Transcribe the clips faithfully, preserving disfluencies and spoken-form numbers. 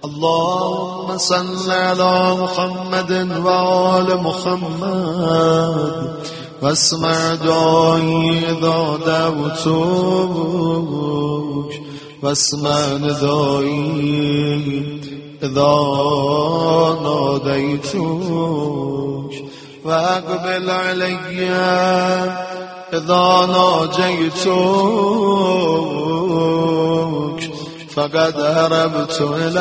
اللهم صل على محمد وآل محمد واسمع دعائي إذا دعوتك واسمع ندائي إذا ناديتك واقبل علي إذا ناجيتك فقد هربت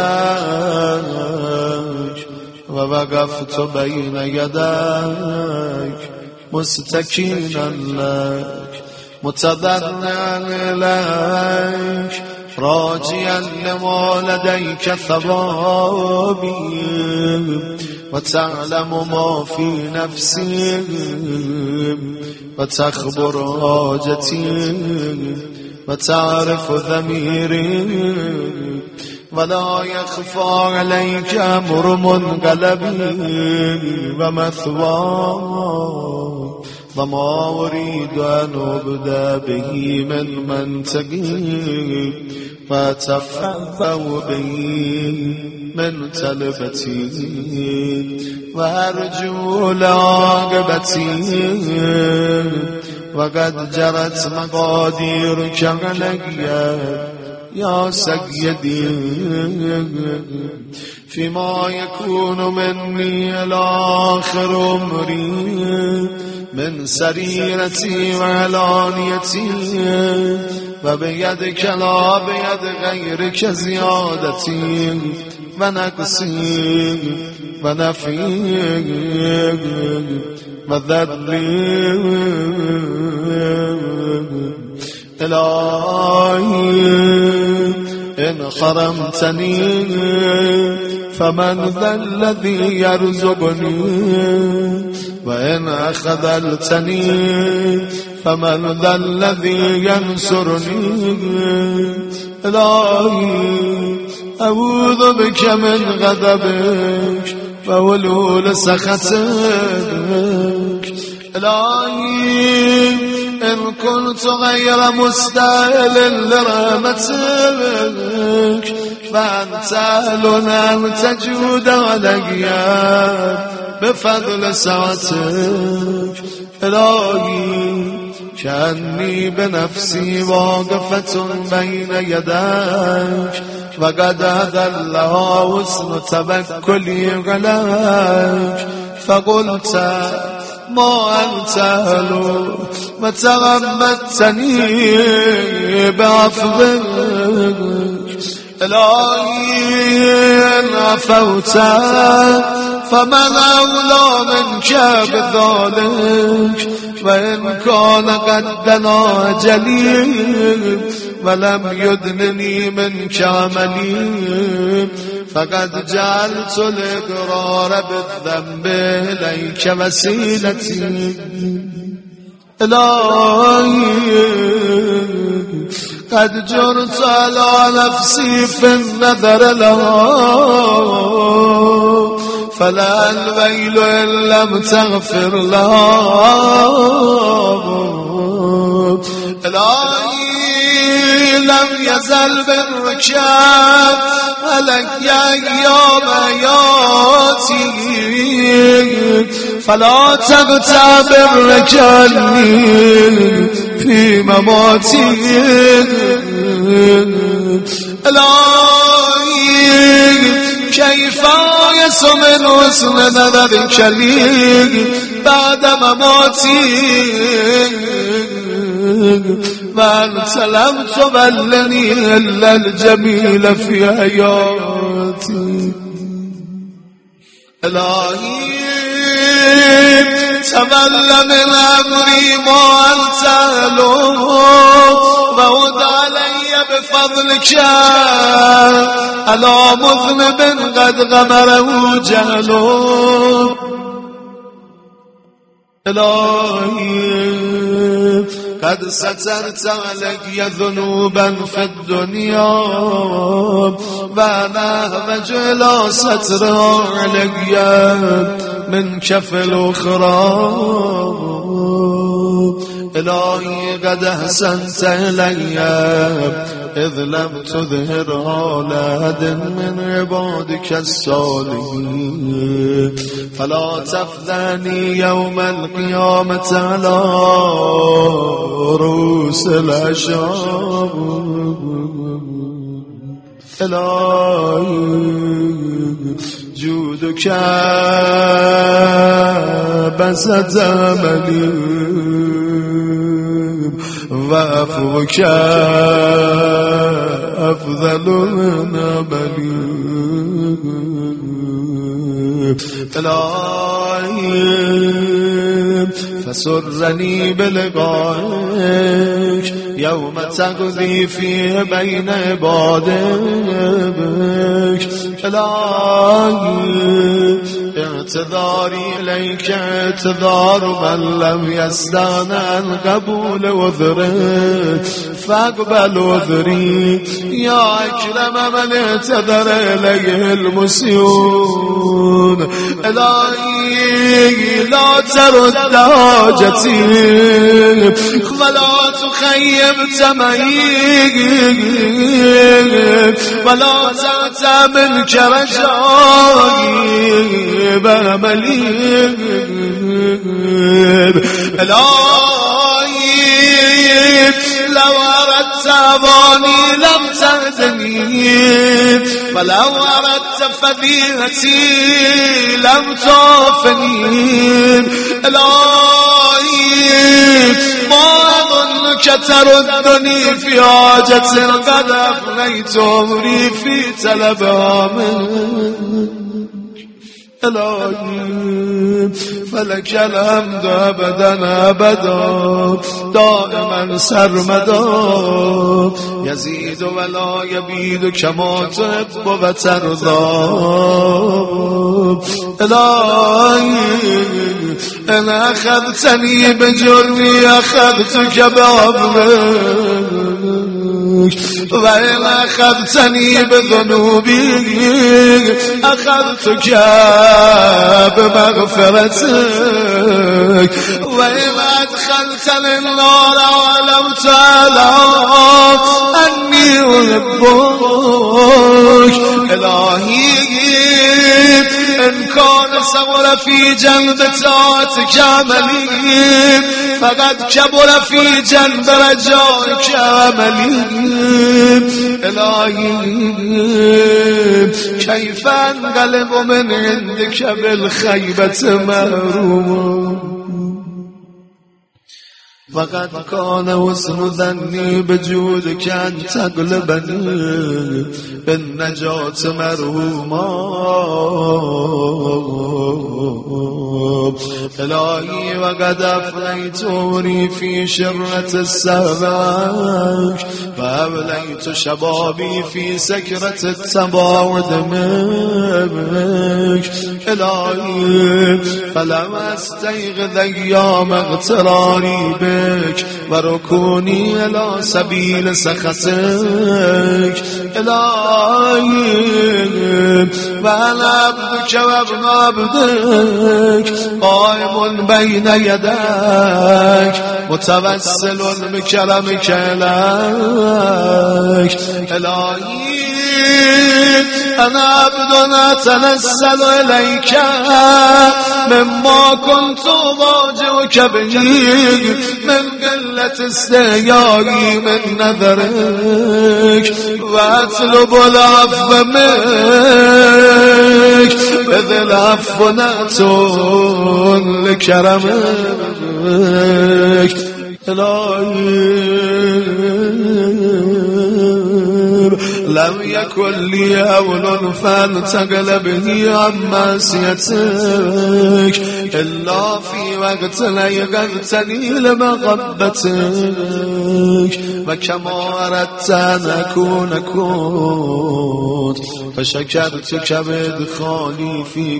إليك ووقفت بين يديك مستكينا لك متضرعا إليك راجيا لما لديك ثوابي وتعلم ما في نفسي وتخبر حاجتي وتعرف ضميري ولا يخفى عليك أمر منقلبي ومثواي وما أريد أن أبدأ به من منطقي وأتفوه به من تلبتي وأرجو لعاقبتي وقد جرت مقاديرك علي يا سيدي فيما يكون مني إلى آخر عمري من سريرتي وعلانيتي وبيدك لا بيد غيرك زيادتي ونقصي ونفي وذلي إلهي إن حرمتني فمن ذا الذي يرزقني وإن أخذلتني فمن ذا الذي ينصرني إلهي أعوذ بك من غضبك وولول سخطك إلهي إن كنت غير مستاهل لرحمتك فأنت أهل أن تجود علي بفضل سعتك إلهي كأني بنفسي واقفة بين يديك وقد أذلها حسن توكلي عليك فقلت ما أنت أهله وتغمدتني بعفوك إلهي إن عفوت فمن أولى منك بذلك وإن كان قد دنا أجلي ولم يدنني منك عملي فقد جعلت الإقرار بالذنب إليك وسيلتي إلهي قد جرت على نفسي في النذر لها فلا الويل إن لم تغفر لها إلهي لم يزل بالركاب علي أيام حياتي فلا تغتابر رجلني في مماتي إلهي كيف يس من حسن نظرك لي بعد مماتي وأنت لم تبلني إلا الجميل في حياتي إلهي تمل من أمري ما أنت له وعد علي بفضلك على مذنب قد غمره جهله إلهي قد سترت علي ذنوبا في الدنيا وأنا أهمج إلى سترها علي من كف الأخرى إلهي قد أحسنت إلي إذ لم تظهر على أحد من عبادك الصالحين فلا تفضحني يوم القيامة على رؤوس الأشهاد إلهي جودك بسط أملي وعفوك أفضل من أملي إلهي فسرني بلقائك يوم تقضي فيه بين عبادك إلهي اعتذاري إليك اعتذار من لم يستغن عن قبول عذرك فاقبل عذري يا أكرم من اعتذر إليه المسيئون إلهي لا ترد حاجتي ولا تخيب تمييز ولا تعتى منك رجائي بأملي إلهي لو أردت أباني لم تهدني ولو أردت فضيلتي لم تعفني إلهي ما أظنك تردني في حاجة قد أفنيت عمري في طلبها منك إلهي فلك الحمد أبدا أبدا دائما سرمدا يزيد ولا يبيد كما تحب وترضى إلهي إن أخذتني بجرمي أخذتك بعفوك وإن أخذتني بذنوبي أخذتك بمغفرتك وإن أدخلتني النار ولم تعلم أني أحبك إلهي إن كان صبر في جنب طاعتك عملي فقد كبر في جنب رجائك عملي إلهي كيف أنقلب من عندك بالخيبة مهروم فقد كان حسن ظني بجودك أن تقلبني بالنجاة مرهوما إلهي وقد أفنيت عمري في شرة السماك وأبليت شبابي في سكرة التباعد منك إلهي فلم أستيقظ أيام اغتراري بك وركوني إلى سبيل سخطك إلهي وأنا عبدك وابن عبدك قائم بين يديك متوسل بكرمك إليك إلهي أنا عبد أتنزل إليك مما كنت أواجهك به من قلة استحيائي من نذرك وأطلب العفو منك إذ العفو نأتون لكرمك إلهي لم يكن لي أول فانتقلبني عن معصيتك إلا في وقت ليقظتني لمحبتك وكما أردت أن أكون كنت فشكرتك بإدخالي في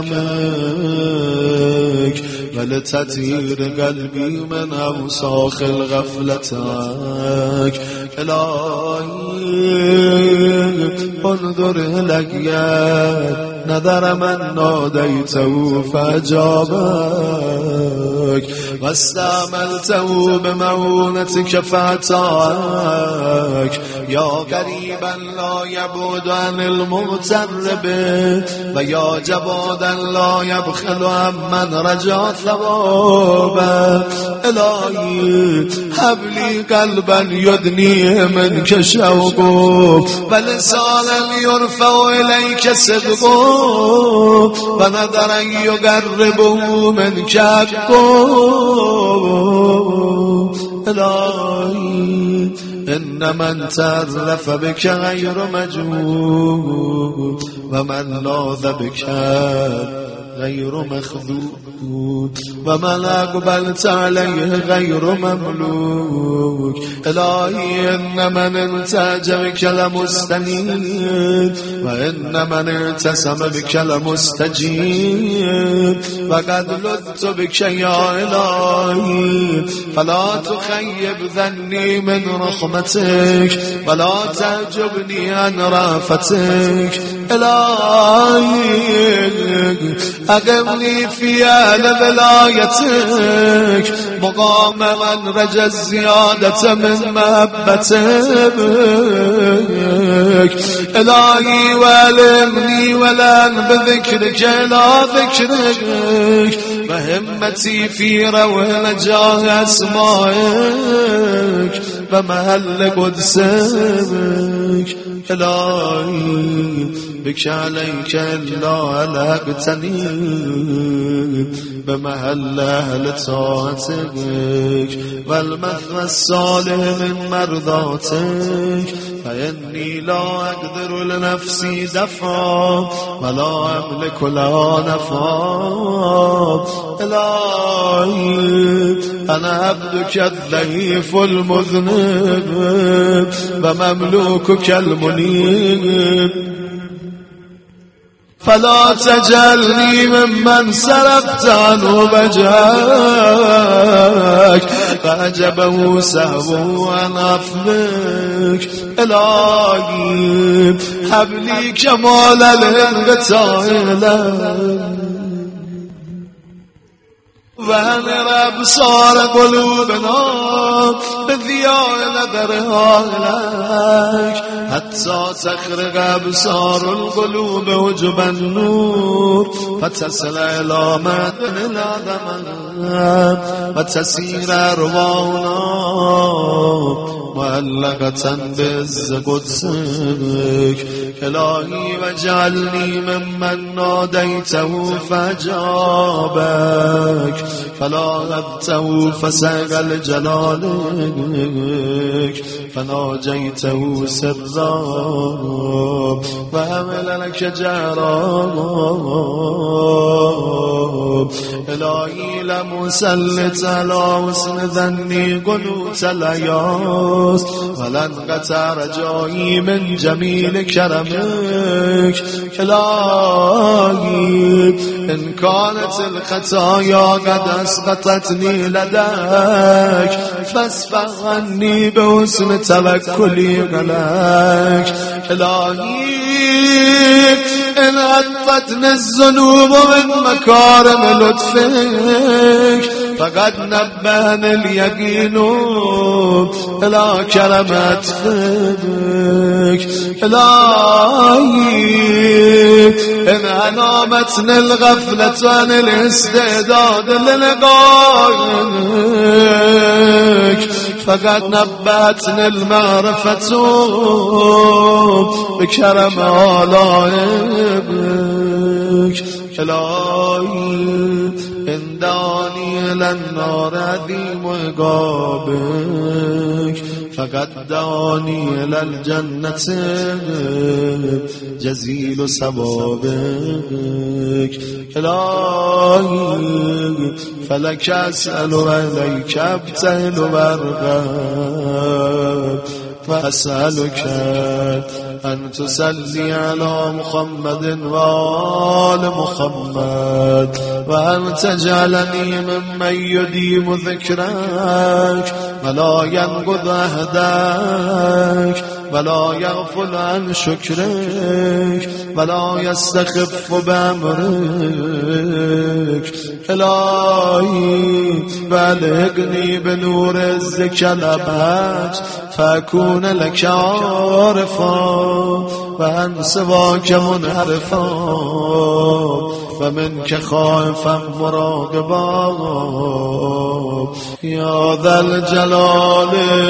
كرمك ولتطهير قلبي من أوساخ الغفلة عنك إلهي انظر إلي نظر من ناديته فأجابك واستعملته بمعونتك فأتاك يا قريبا لا يبعد عن المغتر به ويا جوادا لا يبخل عمن رجا ثوابه إلهي هب لي قلبا يدنيه منك شوقه ولسانا يرفع إليك صدقه ونظرا يقربه منك حقه إلهي إن من تعرف بك غير مجهود ومن لاذ بك غير مخذود ومن أقبلت عليه غير مملوك إلهي إن من انتاج بك لمستنيد وإن من ارتسم بك لمستجيب وقد لذت بك يا إلهي فلا تخيب ذني من رحمتك ولا تعجبني عن رافتك إلهي أقمني في أهل ولايتك مقام من رجى الزيادة من محبتك إلهي والغني ولن بذكرك إلى ذكرك وهمتي في روح نجاه أسمائك ومهل قدسك إلهي بك عليك إلا ألقتني بمهل أهل طاعتك والمثوى الصالح من مرضاتك فإني لا أقدر لنفسي دفعا ولا أملك لها نفعا إلهي أنا عبدك الضعيف المذنب ومملوكك المنيب فلا تجعلني ممن سرفت عنه وجهك فأجبه سهو عن عفوك إلهي هب لي كمال الانقطاع وأنر أبصار قلوبنا بضياء نظرها إليك حتى تخرج أبصار القلوب وجب النور فتصل إلى معدن العظمة وتسير أرواحنا معلقة بعز قدسك إلهي واجعلني ممن ناديته فأجابك فلا غبته فسأل جلالك فناجيته سرا وأمل لك جهرا إلهي لمسلط على حسن ظني قنوت الأياس ولن قطع رجائي من جميل كرمك إلهي إن كانت الخطايا قد أسقطتني لديك فاسفح عني بحسن توكلي عليك إلهي إن أدفتني الذنوب من مكارم لطفك فقد نبهني اليقين إلى كرمات فضلك إلهي إن أنامتني الغفلة عن الاستعداد للقائك فقد نبهتني المعرفة بكرم آلائك إلهي إن داني إلى النار عظيم عقابك فقد داني إلى الجنة جزيل ثوابك إلهي فلك أسأل وإليك أبتهل وأرغب فأسألك أن تصلي على محمد وآل محمد وأن تجعلني ممن يديم ذكرك ولا ينقض عهدك ولا يغفل عن شكرك ولا يستخف بأمرك إلهي بلغني بنور عزك لبهج فأكون لك عارفا وعن سواك منحرفا ومنك خائفا مراقبا يا ذا الجلال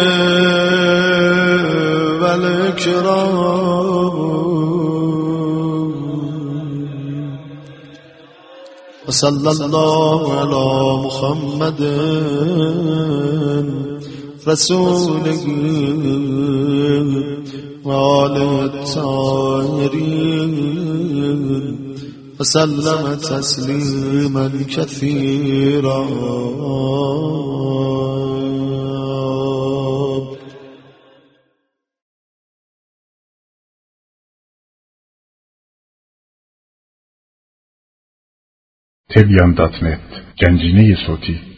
والإكرام. وصلى الله على محمد رسوله وآله الطاهرين وسلم تسليما كثيرا. تبیان دات نت گنجینه صوتی